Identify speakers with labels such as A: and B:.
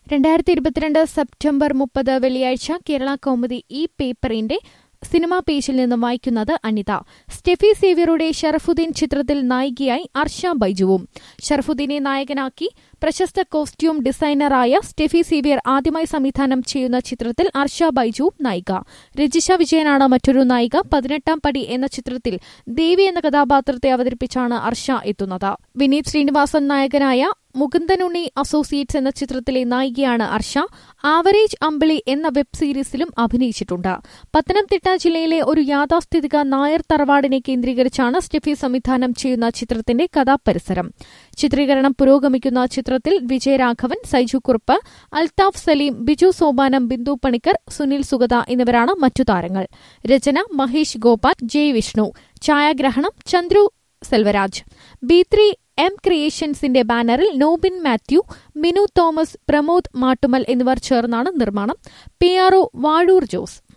A: 2022 September 30 വെള്ളിയാഴ്ച കേരള കൗമുദി ഈ പേപ്പറിന്റെ സിനിമാ പേജിൽ നിന്നും വായിക്കുന്നത് അനിത. സ്റ്റെഫി സേവ്യറുടെ ഷറഫുദ്ദീൻ ചിത്രത്തിൽ നായികയായി അർഷ ബൈജുവും. ഷറഫുദ്ദീനെ നായകനാക്കി പ്രശസ്ത കോസ്റ്റ്യൂം ഡിസൈനറായ സ്റ്റെഫി സേവ്യർ ആദ്യമായി സംവിധാനം ചെയ്യുന്ന ചിത്രത്തിൽ അർഷ ബൈജുവും നായിക. രജിഷ വിജയനാണ് മറ്റൊരു നായിക. 18-ാം പടി എന്ന ചിത്രത്തിൽ ദേവി എന്ന കഥാപാത്രത്തെ അവതരിപ്പിച്ചാണ് അർഷ എത്തുന്നത്. വിനീത് ശ്രീനിവാസൻ നായകനായ മുകുന്ദനുണ്ണി അസോസിയേറ്റ്സ് എന്ന ചിത്രത്തിലെ നായികയാണ് അർഷ. ആവറേജ് അമ്പിളി എന്ന വെബ് സീരീസിലും അഭിനയിച്ചിട്ടുണ്ട്. പത്തനംതിട്ട ജില്ലയിലെ ഒരു യാഥാസ്ഥിതിക നായർ തറവാടിനെ കേന്ദ്രീകരിച്ചാണ് സ്റ്റെഫി സംവിധാനം ചെയ്യുന്ന ചിത്രത്തിന്റെ കഥാപരിസരം. ചിത്രീകരണം പുരോഗമിക്കുന്ന ചിത്രത്തിൽ വിജയരാഘവൻ, സൈജു കുറുപ്പ്, അൽതാഫ് സലീം, ബിജു സോപാനം, ബിന്ദു പണിക്കർ, സുനിൽ സുഗത എന്നിവരാണ് മറ്റു താരങ്ങൾ. രചന മഹേഷ് ഗോപാൽ, ജയ് വിഷ്ണു. ഛായാഗ്രഹണം ചന്ദ്രു സെൽവരാജ്. B3 M ക്രിയേഷൻസിന്റെ ബാനറിൽ നോബിൻ മാത്യു, മിനു തോമസ്, പ്രമോദ് മാട്ടുമൽ എന്നിവർ ചേർന്നാണ് നിർമ്മാണം. PRO വാഴൂർ ജോസ്.